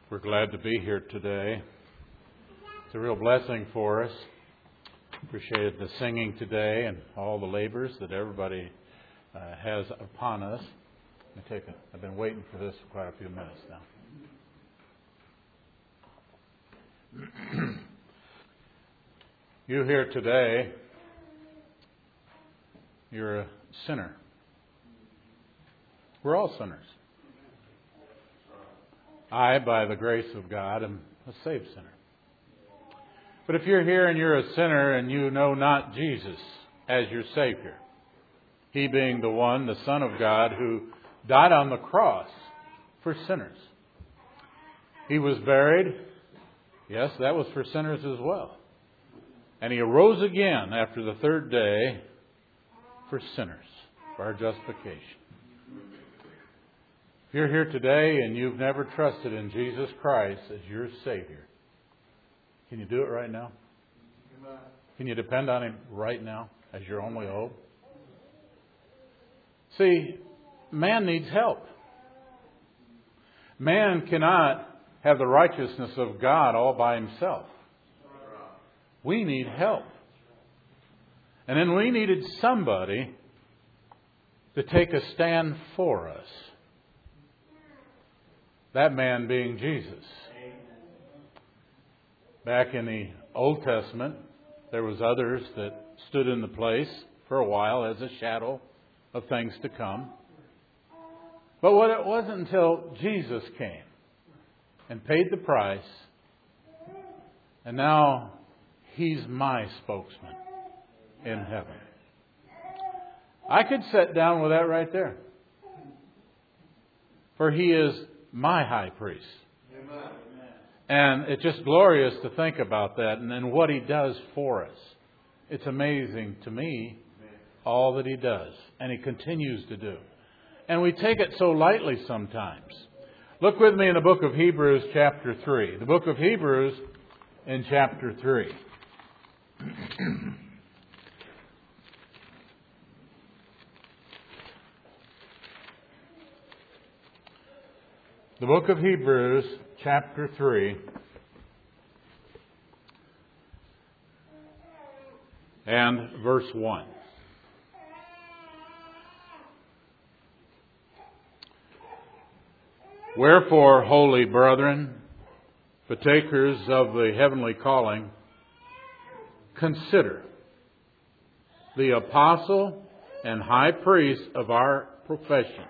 We're glad to be here today. It's a real blessing for us. Appreciate the singing today and all the labors that everybody has upon us. I've been waiting for this for quite a few minutes now. You here today, you're a sinner. We're all sinners. I, by the grace of God, am a saved sinner. But if you're here and you're a sinner and you know not Jesus as your Savior, He being the one, the Son of God, who died on the cross for sinners. He was buried. Yes, that was for sinners as well. And He arose again after the third day for sinners, for our justification. If you're here today and you've never trusted in Jesus Christ as your Savior, can you do it right now? Can you depend on Him right now as your only hope? See, man needs help. Man cannot have the righteousness of God all by himself. We need help. And then we needed somebody to take a stand for us. That man being Jesus. Back in the Old Testament, there was others that stood in the place for a while as a shadow of things to come. But it wasn't until Jesus came and paid the price, and now He's my spokesman in heaven. I could sit down with that right there. For He is my high priest. Amen. And it's just glorious to think about that and then what He does for us. It's amazing to me all that He does and He continues to do. And we take it so lightly sometimes. Look with me in the book of Hebrews chapter 3. The book of Hebrews in chapter 3. The book of Hebrews, chapter 3, and verse 1. Wherefore, holy brethren, partakers of the heavenly calling, consider the apostle and high priest of our profession,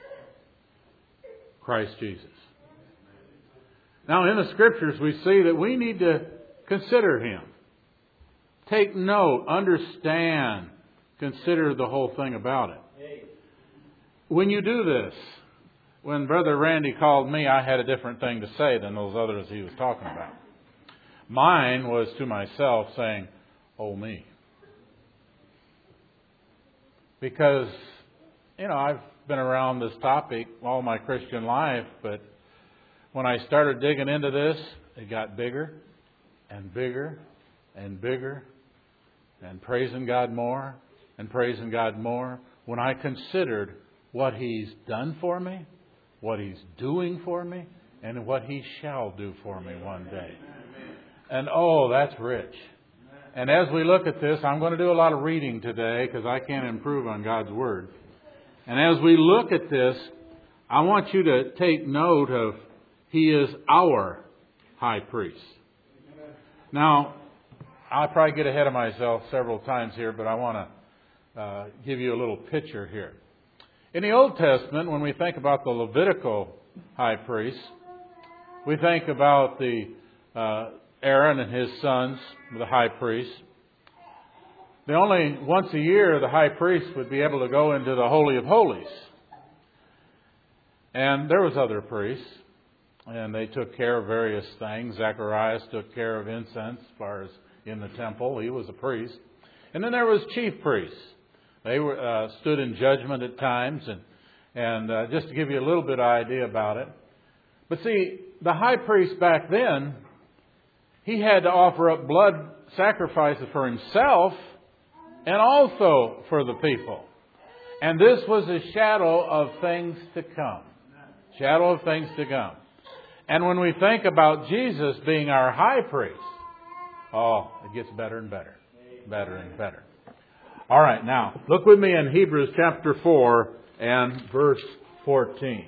Christ Jesus. Now, in the Scriptures, we see that we need to consider Him. Take note, understand, consider the whole thing about it. When you do this, when Brother Randy called me, I had a different thing to say than those others he was talking about. Mine was to myself saying, oh me. Because, I've been around this topic all my Christian life, but when I started digging into this, it got bigger and bigger and bigger, and praising God more and praising God more. When I considered what He's done for me, what He's doing for me, and what He shall do for me one day. And that's rich. And as we look at this, I'm going to do a lot of reading today because I can't improve on God's Word. And as we look at this, I want you to take note of He is our high priest. Now, I'll probably get ahead of myself several times here, but I want to give you a little picture here. In the Old Testament, when we think about the Levitical high priest, we think about the Aaron and his sons, the high priest. Only once a year the high priest would be able to go into the Holy of Holies. And there was other priests, and they took care of various things. Zacharias took care of incense as far as in the temple. He was a priest. And then there was chief priests. They were stood in judgment at times, and just to give you a little bit of idea about it. But see, the high priest back then, he had to offer up blood sacrifices for himself and also for the people. And this was a shadow of things to come. Shadow of things to come. And when we think about Jesus being our high priest, oh, it gets better and better. Better and better. All right, now, look with me in Hebrews chapter 4 and verse 14.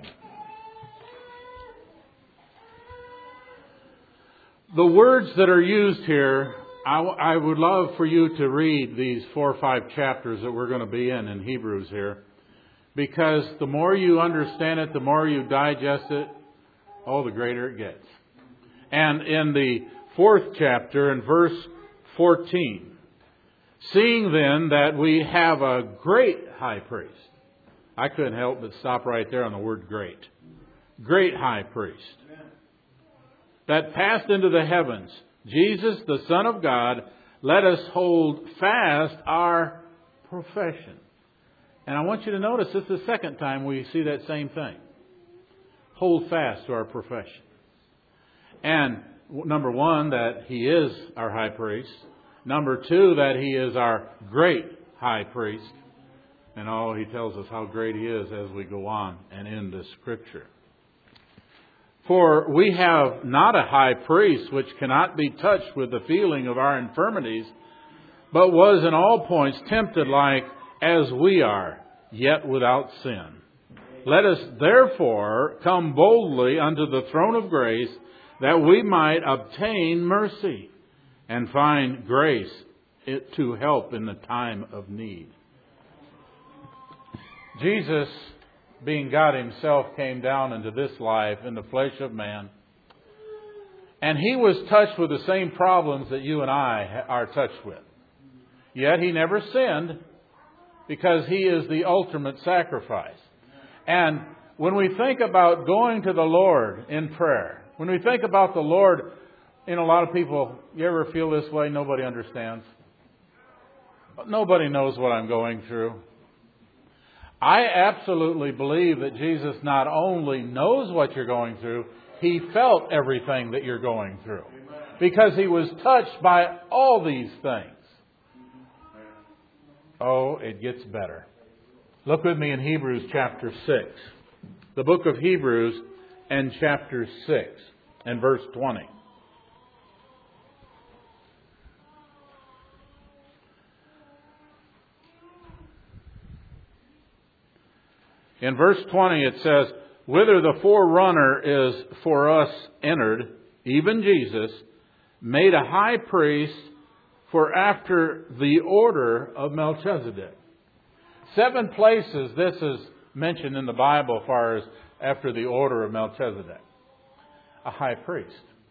The words that are used here, I would love for you to read these 4 or 5 chapters that we're going to be in Hebrews here. Because the more you understand it, the more you digest it, oh, the greater it gets. And in the 4th chapter, in verse 14, seeing then that we have a great high priest. I couldn't help but stop right there on the word great. Great high priest. That passed into the heavens. Jesus, the Son of God, let us hold fast our profession. And I want you to notice this is the second time we see that same thing. Hold fast to our profession. And number 1, that He is our high priest. Number 2, that He is our great high priest. And He tells us how great He is as we go on and in this Scripture. For we have not a high priest which cannot be touched with the feeling of our infirmities, but was in all points tempted like as we are, yet without sin. Let us therefore come boldly unto the throne of grace, that we might obtain mercy and find grace to help in the time of need. Jesus, being God Himself, came down into this life in the flesh of man. And He was touched with the same problems that you and I are touched with. Yet He never sinned, because He is the ultimate sacrifice. And when we think about going to the Lord in prayer, when we think about the Lord, a lot of people, you ever feel this way? Nobody understands. Nobody knows what I'm going through. I absolutely believe that Jesus not only knows what you're going through, He felt everything that you're going through. Because He was touched by all these things. Oh, it gets better. Look with me in Hebrews chapter 6. The book of Hebrews and chapter 6 and verse 20. In verse 20 it says, whither the forerunner is for us entered, even Jesus, made a high priest for after the order of Melchizedek. 7 places this is mentioned in the Bible as far as after the order of Melchizedek. A high priest.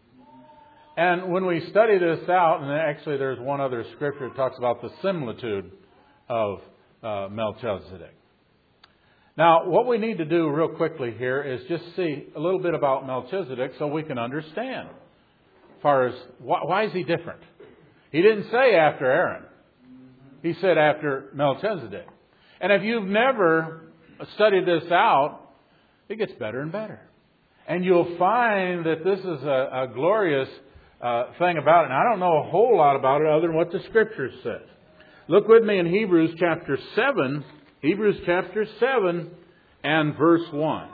And when we study this out, and actually there's one other scripture that talks about the similitude of Melchizedek. Now, what we need to do real quickly here is just see a little bit about Melchizedek so we can understand as far as why is he different. He didn't say after Aaron. He said after Melchizedek. And if you've never studied this out, it gets better and better. And you'll find that this is a glorious thing about it. And I don't know a whole lot about it other than what the Scripture says. Look with me in Hebrews chapter 7. Hebrews chapter 7 and verse 1.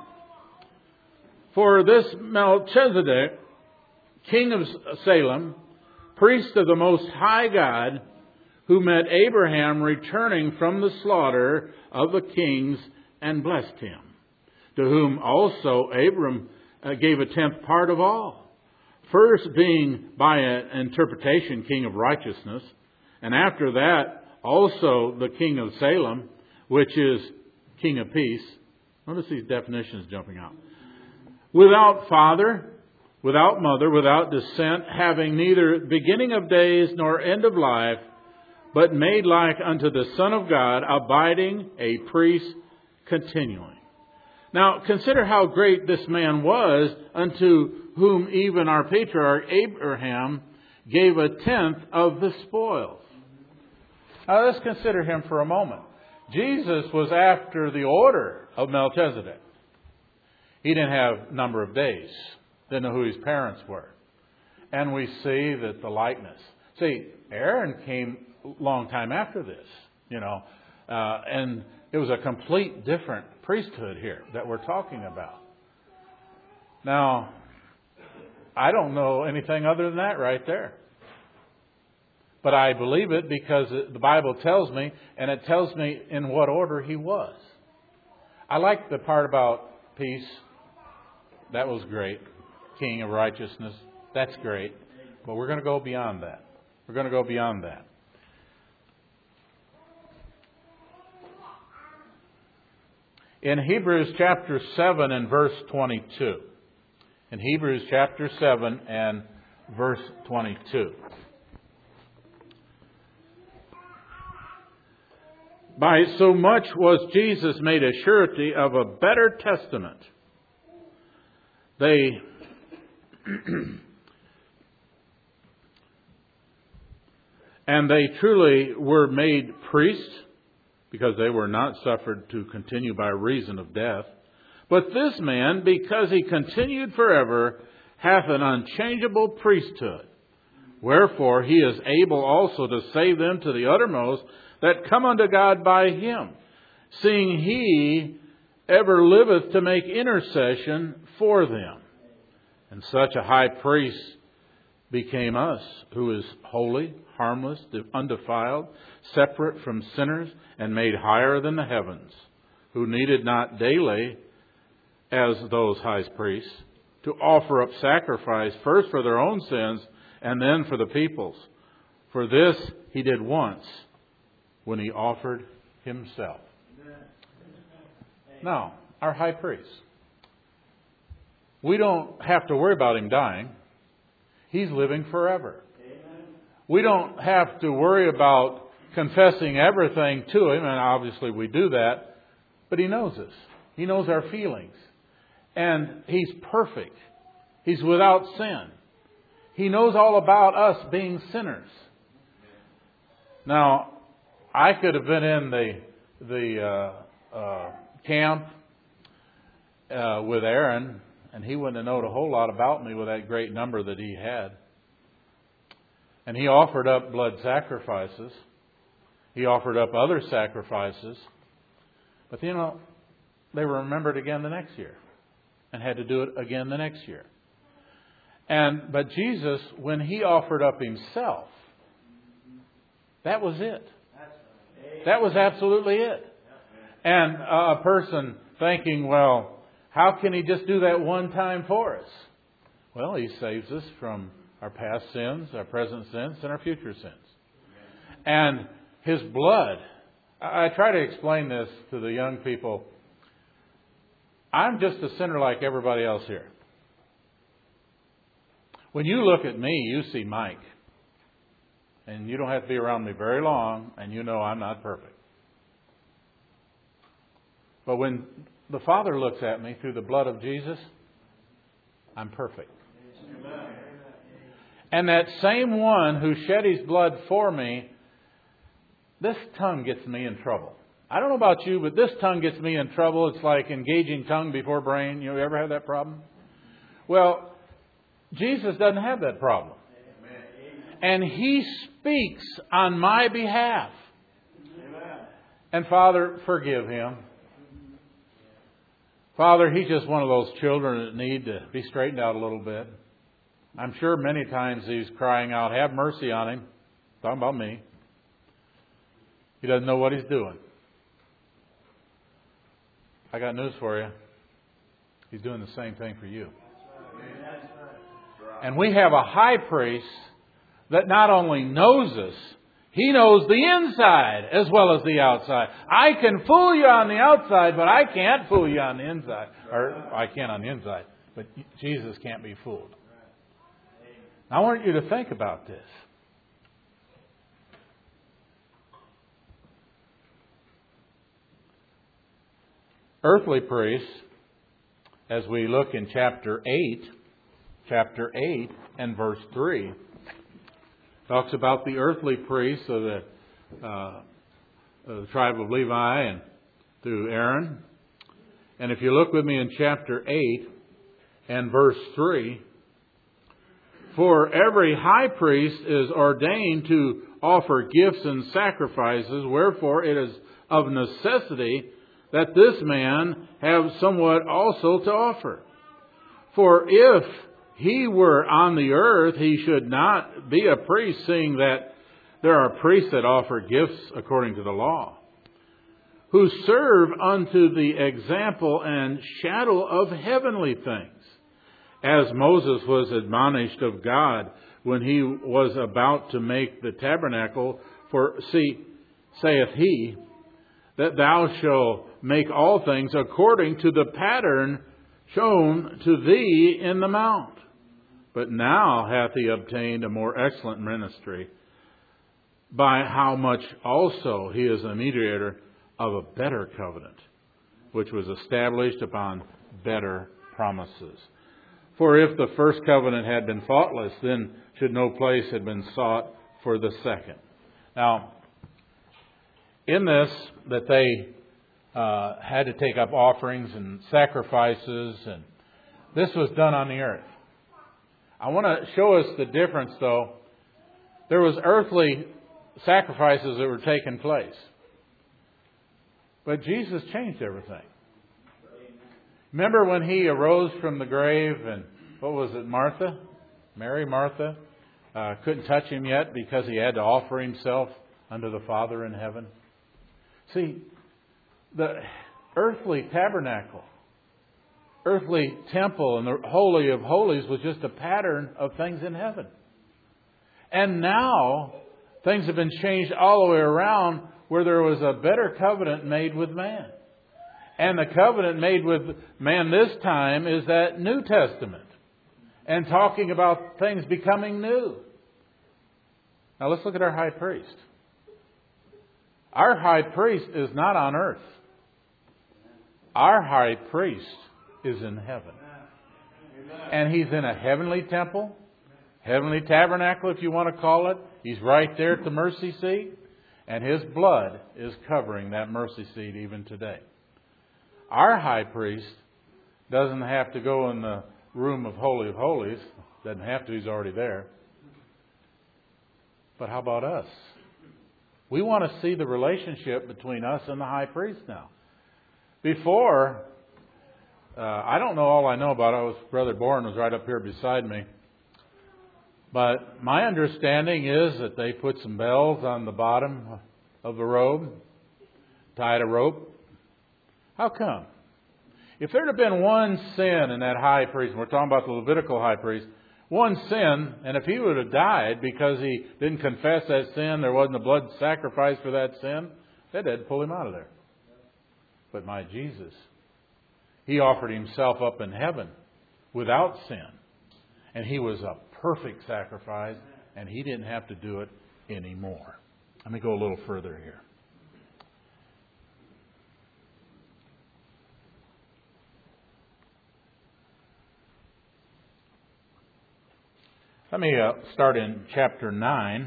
For this Melchizedek, king of Salem, priest of the Most High God, who met Abraham returning from the slaughter of the kings and blessed him, to whom also Abram gave a 10th part of all, first being by an interpretation king of righteousness, and after that also the king of Salem, which is king of peace. Notice these definitions jumping out. Without father, without mother, without descent, having neither beginning of days nor end of life, but made like unto the Son of God, abiding a priest continually. Now, consider how great this man was, unto whom even our patriarch Abraham gave a 10th of the spoils. Now, let's consider him for a moment. Jesus was after the order of Melchizedek. He didn't have number of days. Didn't know who his parents were. And we see that the likeness. See, Aaron came a long time after this, and it was a complete different priesthood here that we're talking about. Now, I don't know anything other than that right there. But I believe it because the Bible tells me, and it tells me in what order He was. I like the part about peace. That was great. King of righteousness. That's great. But we're going to go beyond that. We're going to go beyond that. In Hebrews chapter 7 and verse 22. In Hebrews chapter 7 and verse 22. By so much was Jesus made a surety of a better testament. And they truly were made priests, because they were not suffered to continue by reason of death. But this man, because he continued forever, hath an unchangeable priesthood. Wherefore he is able also to save them to the uttermost that come unto God by him, seeing he ever liveth to make intercession for them. And such a high priest became us, who is holy, harmless, undefiled, separate from sinners, and made higher than the heavens, who needed not daily, as those high priests, to offer up sacrifice first for their own sins and then for the people's. For this he did once, when he offered himself. Now, our high priest. We don't have to worry about him dying. He's living forever. We don't have to worry about confessing everything to him, and obviously we do that, but he knows us. He knows our feelings. And he's perfect. He's without sin. He knows all about us being sinners. Now, I could have been in the camp with Aaron, and he wouldn't have known a whole lot about me with that great number that he had. And he offered up blood sacrifices. He offered up other sacrifices. But, they were remembered again the next year and had to do it again the next year. But Jesus, when he offered up himself, that was it. That was absolutely it. And a person thinking, well, how can he just do that one time for us? Well, he saves us from our past sins, our present sins, and our future sins. And his blood, I try to explain this to the young people. I'm just a sinner like everybody else here. When you look at me, you see Mike. And you don't have to be around me very long, and you know I'm not perfect. But when the Father looks at me through the blood of Jesus, I'm perfect. And that same one who shed his blood for me, this tongue gets me in trouble. I don't know about you, but this tongue gets me in trouble. It's like engaging tongue before brain. You ever have that problem? Well, Jesus doesn't have that problem. And he speaks on my behalf. And Father, forgive him. Father, he's just one of those children that need to be straightened out a little bit. I'm sure many times he's crying out, have mercy on him. Talking about me. He doesn't know what he's doing. I got news for you. He's doing the same thing for you. And we have a high priest that not only knows us, he knows the inside as well as the outside. I can fool you on the outside, but I can't fool you on the inside. Or I can on the inside, but Jesus can't be fooled. I want you to think about this. Earthly priests, as we look in chapter 8 and verse 3, talks about the earthly priests of the tribe of Levi and through Aaron. And if you look with me in chapter 8 and verse 3, for every high priest is ordained to offer gifts and sacrifices, wherefore it is of necessity that this man have somewhat also to offer. For if he were on the earth, he should not be a priest, seeing that there are priests that offer gifts according to the law, who serve unto the example and shadow of heavenly things, as Moses was admonished of God when he was about to make the tabernacle. For see, saith he, that thou shalt make all things according to the pattern shown to thee in the mount. But now hath he obtained a more excellent ministry, by how much also he is a mediator of a better covenant, which was established upon better promises. For if the first covenant had been faultless, then should no place have been sought for the second. Now, in this, that they had to take up offerings and sacrifices, and this was done on the earth. I want to show us the difference, though. There was earthly sacrifices that were taking place. But Jesus changed everything. Remember when he arose from the grave, and what was it, Martha? Martha couldn't touch him yet because he had to offer himself unto the Father in heaven. See, the earthly tabernacle, earthly temple, and the Holy of Holies was just a pattern of things in heaven. And now things have been changed all the way around, where there was a better covenant made with man. And the covenant made with man this time is that New Testament, and talking about things becoming new. Now let's look at our high priest. Our high priest is not on earth. Our high priest is in heaven. And he's in a heavenly temple, heavenly tabernacle, if you want to call it. He's right there at the mercy seat. And his blood is covering that mercy seat even today. Our high priest doesn't have to go in the room of Holy of Holies. Doesn't have to, he's already there. But how about us? We want to see the relationship between us and the high priest now. Before, I don't know all I know about it. Brother Bourne was right up here beside me. But my understanding is that they put some bells on the bottom of the robe, tied a rope. How come? If there'd have been one sin in that high priest, and we're talking about the Levitical high priest, one sin, and if he would have died because he didn't confess that sin, there wasn't a blood sacrifice for that sin, they'd had to pull him out of there. But my Jesus, he offered himself up in heaven without sin. And he was a perfect sacrifice, and he didn't have to do it anymore. Let me go a little further here. Let me start in chapter 9,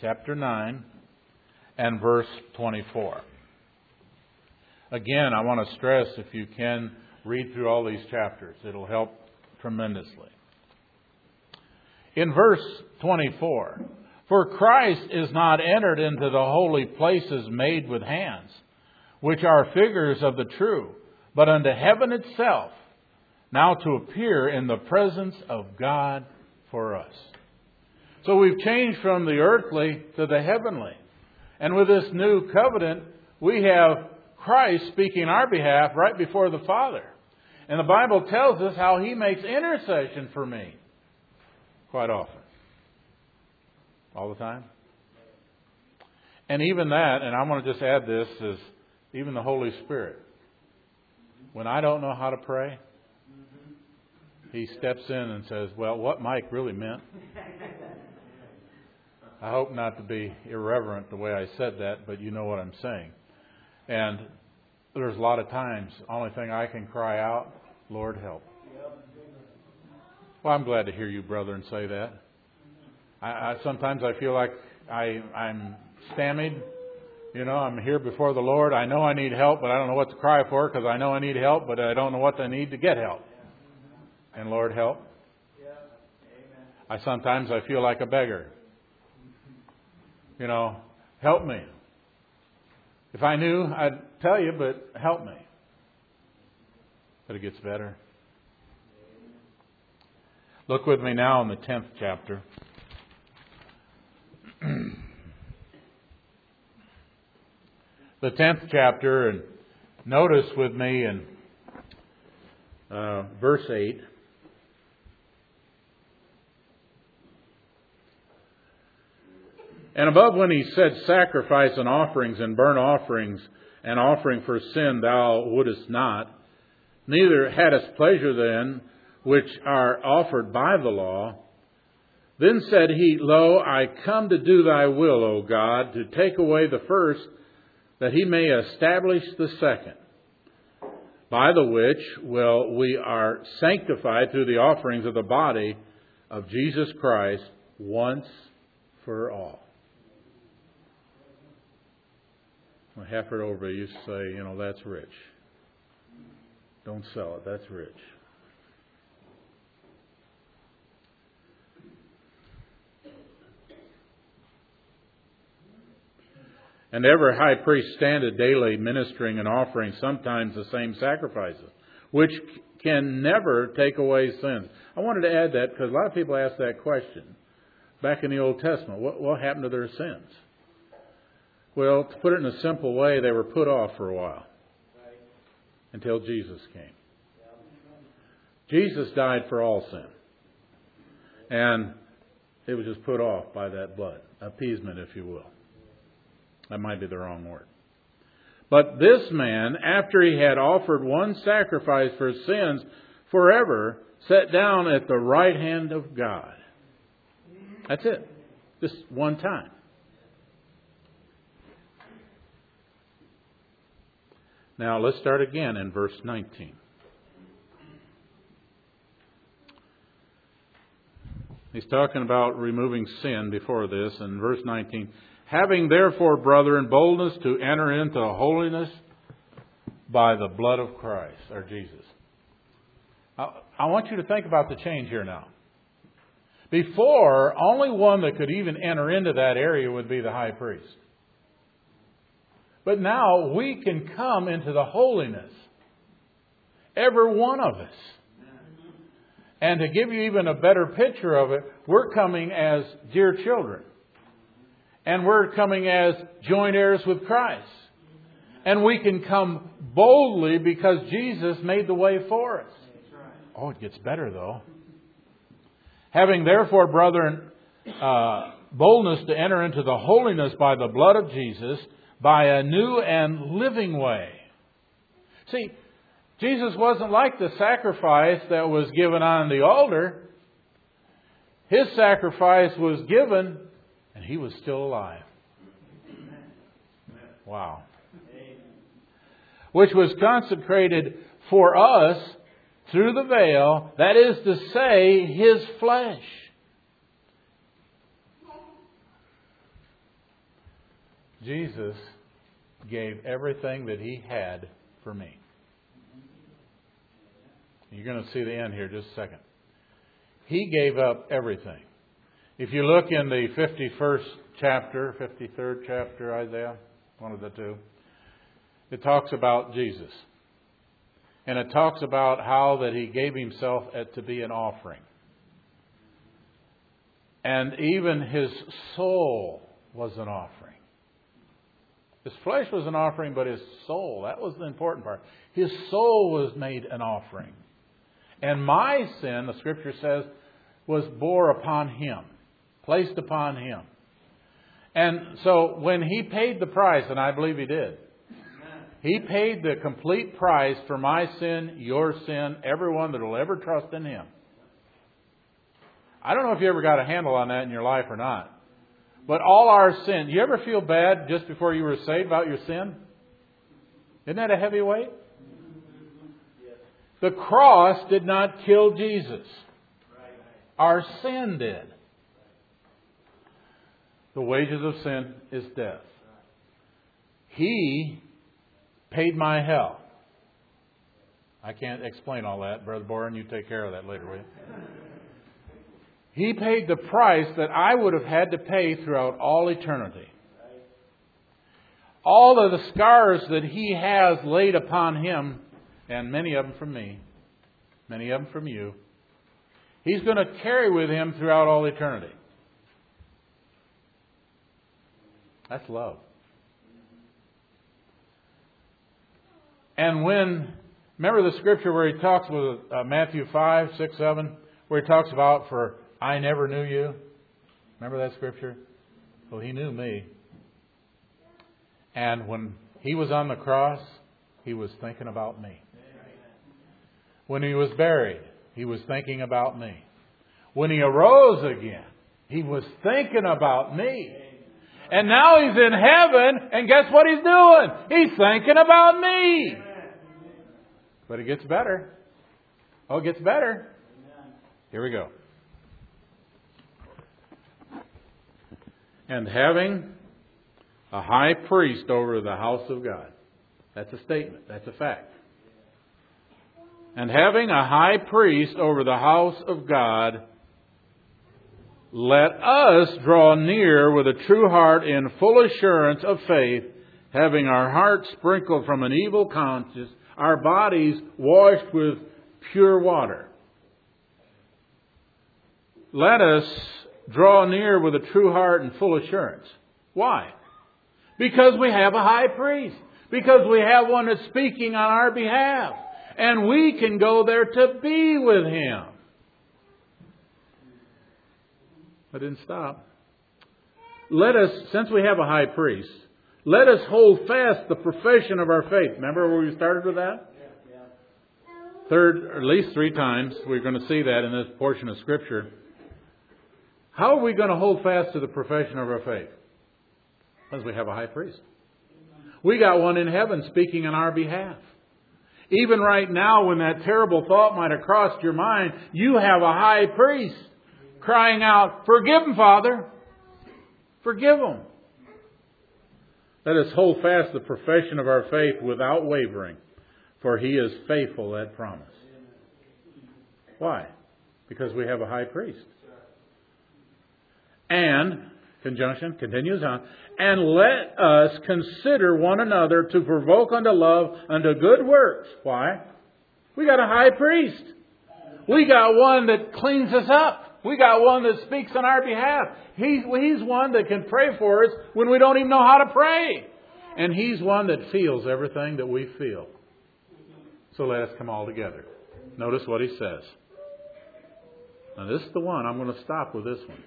and verse 24. Again, I want to stress, if you can, read through all these chapters. It'll help tremendously. In verse 24, for Christ is not entered into the holy places made with hands, which are figures of the true, but unto heaven itself, now to appear in the presence of God for us. So we've changed from the earthly to the heavenly. And with this new covenant, we have Christ speaking on our behalf right before the Father. And the Bible tells us how He makes intercession for me. Quite often. All the time. And even that, and I want to just add this, is even the Holy Spirit. When I don't know how to pray, He steps in and says, well, what Mike really meant. I hope not to be irreverent the way I said that, but you know what I'm saying. And there's a lot of times, only thing I can cry out, Lord, help. Well, I'm glad to hear you, brethren, say that. Sometimes I feel like I'm stymied. You know, I'm here before the Lord. I know I need help, but I don't know what to cry for because I know I need help, but I don't know what I need to get help. And Lord, help. Sometimes I feel like a beggar. You know, help me. If I knew, I'd tell you, but help me. But it gets better. Look with me now in the 10th chapter. The 10th chapter, and notice with me in verse 8. And above when he said, sacrifice and offerings and burnt offerings and offering for sin thou wouldest not, neither hadst pleasure then, which are offered by the law. Then said he, Lo, I come to do thy will, O God, to take away the first, that he may establish the second, by the which we are sanctified through the offerings of the body of Jesus Christ once for all. Well, Hafford over used to say, that's rich. Don't sell it, that's rich. And every high priest standeth daily ministering and offering sometimes the same sacrifices, which can never take away sins. I wanted to add that because a lot of people ask that question. Back in the Old Testament, what happened to their sins? Well, to put it in a simple way, they were put off for a while until Jesus came. Jesus died for all sin. And it was just put off by that blood. Appeasement, if you will. That might be the wrong word. But this man, after he had offered one sacrifice for sins forever, sat down at the right hand of God. That's it. Just one time. Now let's start again in verse 19. He's talking about removing sin before this. In verse 19, having therefore, brethren, boldness to enter into holiness by the blood of Christ, or Jesus. I want you to think about the change here now. Before, only one that could even enter into that area would be the high priest. But now we can come into the holiness. Every one of us. And to give you even a better picture of it, we're coming as dear children. And we're coming as joint heirs with Christ. And we can come boldly because Jesus made the way for us. Oh, it gets better though. Having therefore, brethren, boldness to enter into the holiness by the blood of Jesus, by a new and living way. See, Jesus wasn't like the sacrifice that was given on the altar. His sacrifice was given and He was still alive. Wow. Which was consecrated for us through the veil, that is to say, His flesh. Jesus gave everything that He had for me. You're going to see the end here in just a second. He gave up everything. If you look in the 51st chapter, 53rd chapter, Isaiah, one of the two, it talks about Jesus. And it talks about how that He gave Himself to be an offering. And even His soul was an offering. His flesh was an offering, but His soul, that was the important part. His soul was made an offering. And my sin, the Scripture says, was bore upon Him, placed upon Him. And so when He paid the price, and I believe He did, He paid the complete price for my sin, your sin, everyone that will ever trust in Him. I don't know if you ever got a handle on that in your life or not. But all our sin, you ever feel bad just before you were saved about your sin? Isn't that a heavy weight? The cross did not kill Jesus. Our sin did. The wages of sin is death. He paid my hell. I can't explain all that. Brother Boren, you take care of that later, will you? He paid the price that I would have had to pay throughout all eternity. All of the scars that He has laid upon Him, and many of them from me, many of them from you, He's going to carry with him throughout all eternity. That's love. And remember the scripture where he talks with Matthew 5, 6, 7, where he talks about, for I never knew you. Remember that scripture? Well, he knew me. And when he was on the cross, he was thinking about me. When he was buried, he was thinking about me. When he arose again, he was thinking about me. And now he's in heaven, and guess what he's doing? He's thinking about me. But it gets better. Oh, it gets better. Here we go. And having a high priest over the house of God. That's a statement. That's a fact. And having a high priest over the house of God, let us draw near with a true heart in full assurance of faith, having our hearts sprinkled from an evil conscience, our bodies washed with pure water. Let us draw near with a true heart and full assurance. Why? Because we have a high priest. Because we have one that's speaking on our behalf. And we can go there to be with Him. I didn't stop. Let us, since we have a high priest, let us hold fast the profession of our faith. Remember where we started with that? At least 3 times. We're going to see that in this portion of Scripture. How are we going to hold fast to the profession of our faith? Because we have a high priest. We got one in heaven speaking on our behalf. Even right now, when that terrible thought might have crossed your mind, you have a high priest crying out, "Forgive them, Father. Forgive them." Let us hold fast the profession of our faith without wavering, for He is faithful that promise. Why? Because we have a high priest. And, conjunction, continues on, and let us consider one another to provoke unto love, unto good works. Why? We got a high priest. We got one that cleans us up. We got one that speaks on our behalf. He's one that can pray for us when we don't even know how to pray. And He's one that feels everything that we feel. So let us come all together. Notice what He says. Now this is the one. I'm going to stop with this one.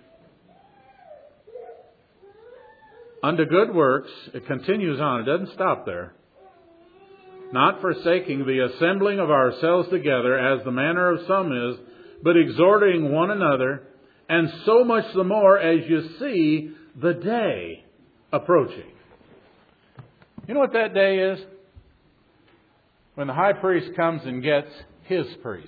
Unto good works, it continues on. It doesn't stop there. Not forsaking the assembling of ourselves together, as the manner of some is, but exhorting one another, and so much the more as you see the day approaching. You know what that day is? When the high priest comes and gets his priest.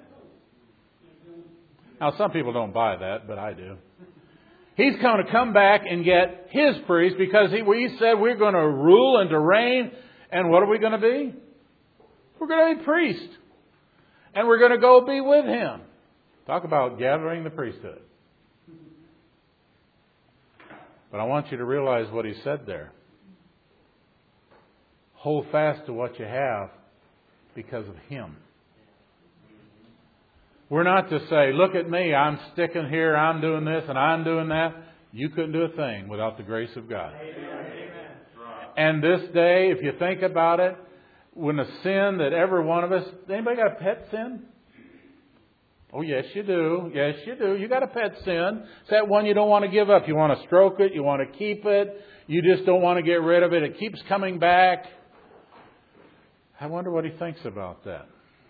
Now, some people don't buy that, but I do. He's going to come back and get his priest because we said we're going to rule and to reign. And what are we going to be? We're going to be priests. And we're going to go be with Him. Talk about gathering the priesthood. But I want you to realize what He said there. Hold fast to what you have because of Him. We're not to say, look at me, I'm sticking here, I'm doing this and I'm doing that. You couldn't do a thing without the grace of God. Amen. And this day, if you think about it, when a sin that every one of us, anybody got a pet sin? Oh, yes, you do. Yes, you do. You got a pet sin. It's that one you don't want to give up. You want to stroke it. You want to keep it. You just don't want to get rid of it. It keeps coming back. I wonder what He thinks about that.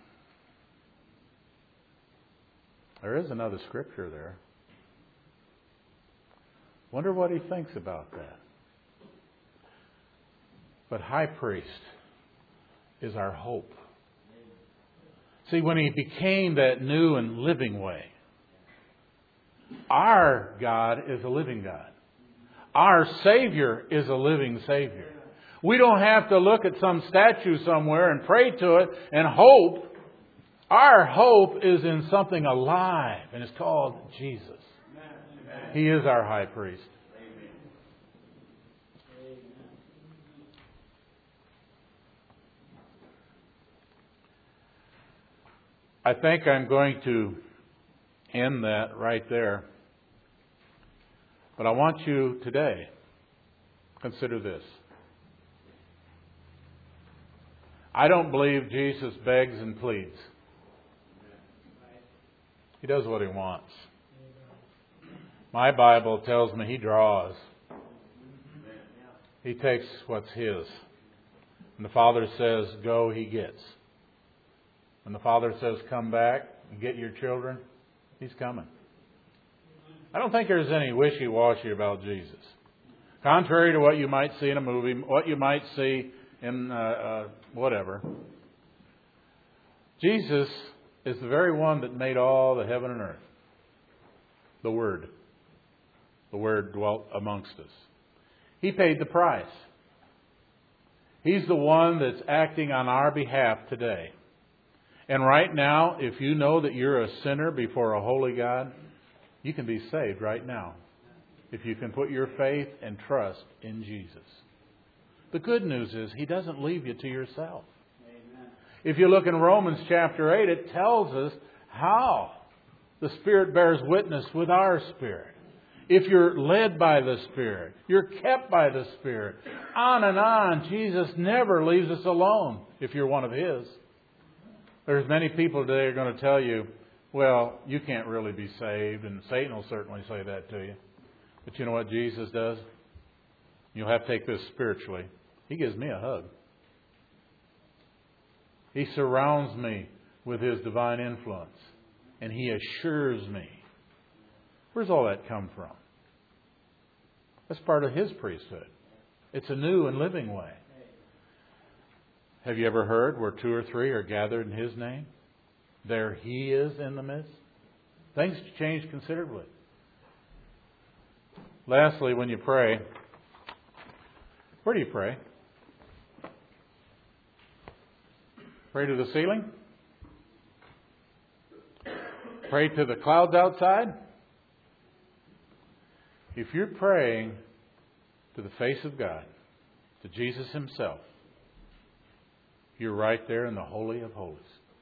There is another scripture there. Wonder what He thinks about that. But high priest is our hope. See, when He became that new and living way, our God is a living God. Our Savior is a living Savior. We don't have to look at some statue somewhere and pray to it and hope. Our hope is in something alive, and it's called Jesus. Amen. He is our high priest. Amen. I think I'm going to end that right there. But I want you today, consider this. I don't believe Jesus begs and pleads. He does what He wants. My Bible tells me He draws. He takes what's His. When the Father says, go, He gets. When the Father says, come back and get your children, He's coming. I don't think there's any wishy-washy about Jesus. Contrary to what you might see in a movie, what you might see in whatever. Jesus is the very one that made all the heaven and earth. The Word. The Word dwelt amongst us. He paid the price. He's the one that's acting on our behalf today. And right now, if you know that you're a sinner before a holy God, you can be saved right now. If you can put your faith and trust in Jesus. The good news is He doesn't leave you to yourself. Amen. If you look in Romans chapter 8, it tells us how the Spirit bears witness with our spirit. If you're led by the Spirit, you're kept by the Spirit. On and on. Jesus never leaves us alone if you're one of His. There's many people today who are going to tell you, well, you can't really be saved, and Satan will certainly say that to you. But you know what Jesus does? You'll have to take this spiritually. He gives me a hug. He surrounds me with His divine influence. And He assures me. Where's all that come from? That's part of His priesthood. It's a new and living way. Have you ever heard where 2 or 3 are gathered in His name? There He is in the midst. Things change considerably. Lastly, when you pray, where do you pray? Pray to the ceiling? Pray to the clouds outside? If you're praying to the face of God, to Jesus Himself, you're right there in the Holy of Holies.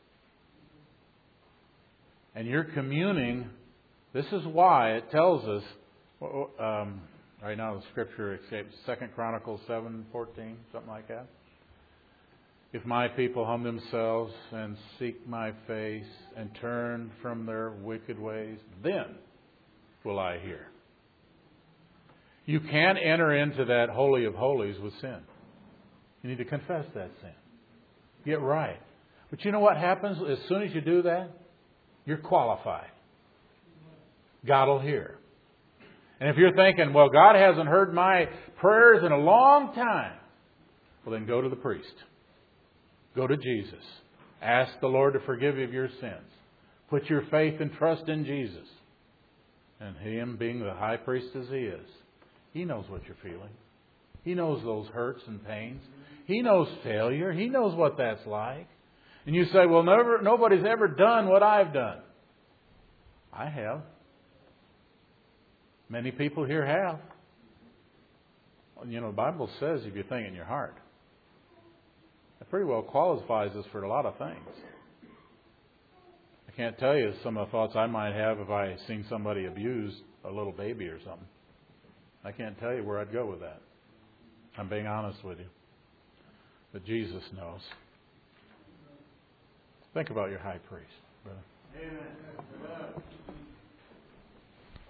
And you're communing. This is why it tells us, right now the Scripture escapes 2 Chronicles 7:14, something like that. If my people humble themselves and seek my face and turn from their wicked ways, then will I hear. You can't enter into that Holy of Holies with sin. You need to confess that sin. Get right. But you know what happens as soon as you do that? You're qualified. God will hear. And if you're thinking, well, God hasn't heard my prayers in a long time, well, then go to the priest. Go to Jesus. Ask the Lord to forgive you of your sins. Put your faith and trust in Jesus. And Him being the high priest as He is, He knows what you're feeling. He knows those hurts and pains. He knows failure. He knows what that's like. And you say, well, nobody's ever done what I've done. I have. Many people here have. Well, you know, the Bible says if you think in your heart. It pretty well qualifies us for a lot of things. I can't tell you some of the thoughts I might have if I seen somebody abuse a little baby or something. I can't tell you where I'd go with that. I'm being honest with you. But Jesus knows. Think about your high priest, brother. Amen.